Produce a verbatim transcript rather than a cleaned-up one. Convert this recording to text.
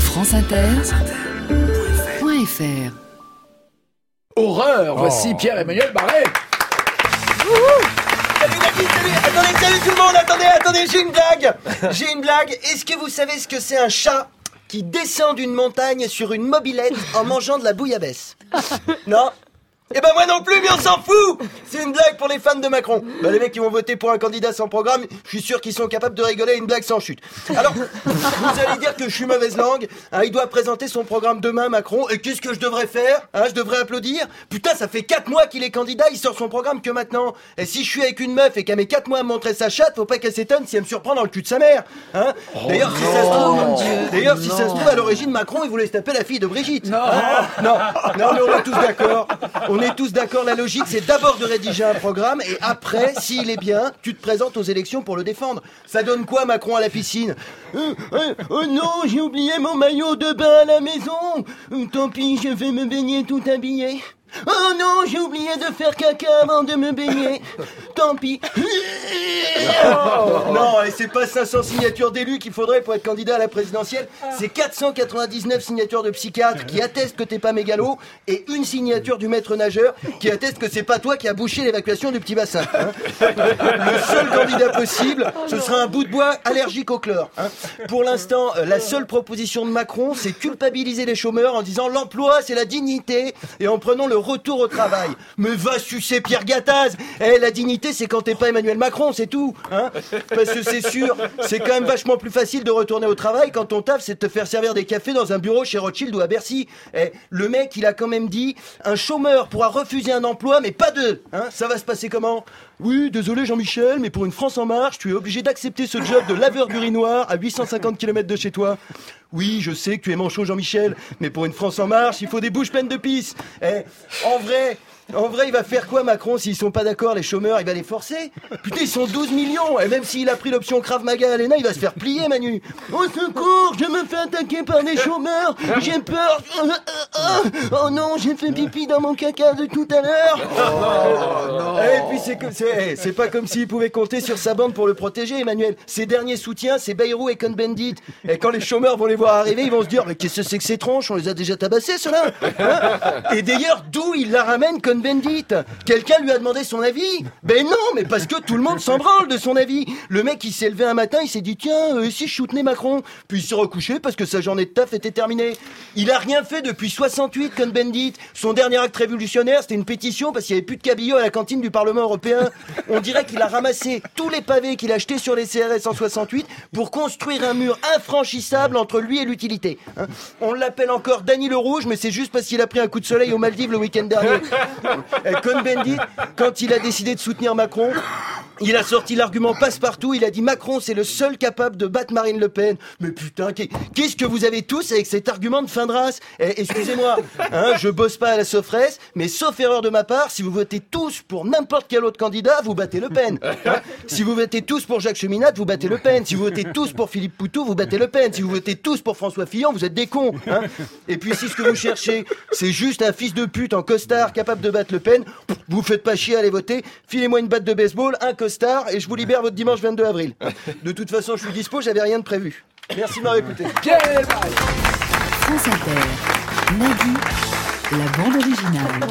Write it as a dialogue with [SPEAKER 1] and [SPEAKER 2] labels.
[SPEAKER 1] franceinter.fr.
[SPEAKER 2] Horreur, voici
[SPEAKER 3] Oh.
[SPEAKER 2] Pierre-Emmanuel Barret.
[SPEAKER 4] Salut Nagui, salut. Attendez, salut tout le monde, attendez, attendez, j'ai une blague. J'ai une blague. Est-ce que vous savez ce que c'est un chat qui descend d'une montagne sur une mobilette en mangeant de la bouillabaisse? Non? Eh ben moi non plus, mais on s'en fout. C'est une blague pour les fans de Macron. Bah les mecs qui vont voter pour un candidat sans programme, je suis sûr qu'ils sont capables de rigoler à une blague sans chute. Alors, vous allez dire que je suis mauvaise langue, hein, il doit présenter son programme demain, Macron, et qu'est-ce que je devrais faire, hein, je devrais applaudir? Putain, ça fait quatre mois qu'il est candidat, il sort son programme que maintenant. Et si je suis avec une meuf et qu'elle met quatre mois à me montrer sa chatte, faut pas qu'elle s'étonne si elle me surprend dans le cul de sa mère, hein. D'ailleurs, si ça se trouve, d'ailleurs, si ça se trouve, à l'origine, Macron, il voulait se taper la fille de Brigitte.
[SPEAKER 2] Non.
[SPEAKER 4] Hein. non, non, mais on est tous d'accord. On est tous d'accord, la logique c'est d'abord de rédiger un programme et après, s'il est bien, tu te présentes aux élections pour le défendre. Ça donne quoi Macron à la piscine? euh, euh, Oh non, j'ai oublié mon maillot de bain à la maison. Euh, Tant pis, je vais me baigner tout habillé. Oh non, j'ai oublié de faire caca avant de me baigner. Tant pis. Non, et c'est pas cinq cents signatures d'élus qu'il faudrait pour être candidat à la présidentielle. C'est quatre cent quatre-vingt-dix-neuf signatures de psychiatres qui attestent que t'es pas mégalo et une signature du maître nageur qui atteste que c'est pas toi qui a bouché l'évacuation du petit bassin. Hein. Le seul candidat possible, ce sera un bout de bois allergique au chlore. Hein. Pour l'instant, la seule proposition de Macron, c'est culpabiliser les chômeurs en disant l'emploi, c'est la dignité et en prenant le retour au travail. Mais va sucer Pierre Gattaz. Eh, la dignité, c'est quand t'es pas Emmanuel Macron, c'est tout. Hein. Parce que c'est sûr, c'est quand même vachement plus facile de retourner au travail quand ton taf, c'est de te faire servir des cafés dans un bureau chez Rothschild ou à Bercy. Eh, le mec, il a quand même dit, un chômeur pourra refuser un emploi, mais pas deux. Hein. Ça va se passer comment? Oui, désolé Jean-Michel, mais pour une France en marche, tu es obligé d'accepter ce job de laveur d'urinoir à huit cent cinquante kilomètres de chez toi. Oui, je sais que tu es manchot Jean-Michel, mais pour une France en marche, il faut des bouches pleines de pisse. Eh, en vrai... En vrai, il va faire quoi Macron s'ils sont pas d'accord, les chômeurs? Il va les forcer? Putain, ils sont douze millions. Et même s'il a pris l'option Krav Maga à l'E N A, il va se faire plier, Manu. Au secours, je me fais attaquer par des chômeurs. J'ai peur. Oh non, j'ai fait pipi dans mon caca de tout à l'heure. Oh, et puis c'est comme c'est, c'est pas comme s'il pouvait compter sur sa bande pour le protéger, Emmanuel. Ses derniers soutiens, c'est Bayrou et Cohn-Bendit. Et quand les chômeurs vont les voir arriver, ils vont se dire mais qu'est-ce que c'est que ces tronches? On les a déjà tabassés, ceux-là. Hein? Et d'ailleurs, d'où il la ramène Cohn Bendit? Quelqu'un lui a demandé son avis? Ben non, mais parce que tout le monde s'en branle de son avis. Le mec, il s'est levé un matin, il s'est dit tiens, euh, si je soutenais Macron? Puis il s'est recouché parce que sa journée de taf était terminée. Il a rien fait depuis soixante-huit, Cohn-Bendit. Son dernier acte révolutionnaire, c'était une pétition parce qu'il y avait plus de cabillaud à la cantine du Parlement européen. On dirait qu'il a ramassé tous les pavés qu'il a achetés sur les C R S en soixante-huit pour construire un mur infranchissable entre lui et l'utilité. Hein. On l'appelle encore Dany le Rouge, mais c'est juste parce qu'il a pris un coup de soleil aux Maldives le week-end dernier. Cohn-Bendit, quand il a décidé de soutenir Macron, il a sorti l'argument passe-partout, il a dit Macron c'est le seul capable de battre Marine Le Pen. Mais putain, qu'est-ce que vous avez tous avec cet argument de fin de race? Eh, excusez-moi, hein, je bosse pas à la Sofres, mais sauf erreur de ma part, si vous votez tous pour n'importe quel autre candidat, vous battez Le Pen. Hein, si vous votez tous pour Jacques Cheminade, vous battez Le Pen. Si vous votez tous pour Philippe Poutou, vous battez Le Pen. Si vous votez tous pour François Fillon, vous êtes des cons. Hein. Et puis si ce que vous cherchez, c'est juste un fils de pute en costard capable de battre Le Pen, vous faites pas chier à aller voter, filez-moi une batte de baseball, un costard, et je vous libère votre dimanche vingt-deux avril. De toute façon, je suis dispo, j'avais rien de prévu. Merci de m'avoir écouté.
[SPEAKER 1] France Inter, Nagui, la bande originale.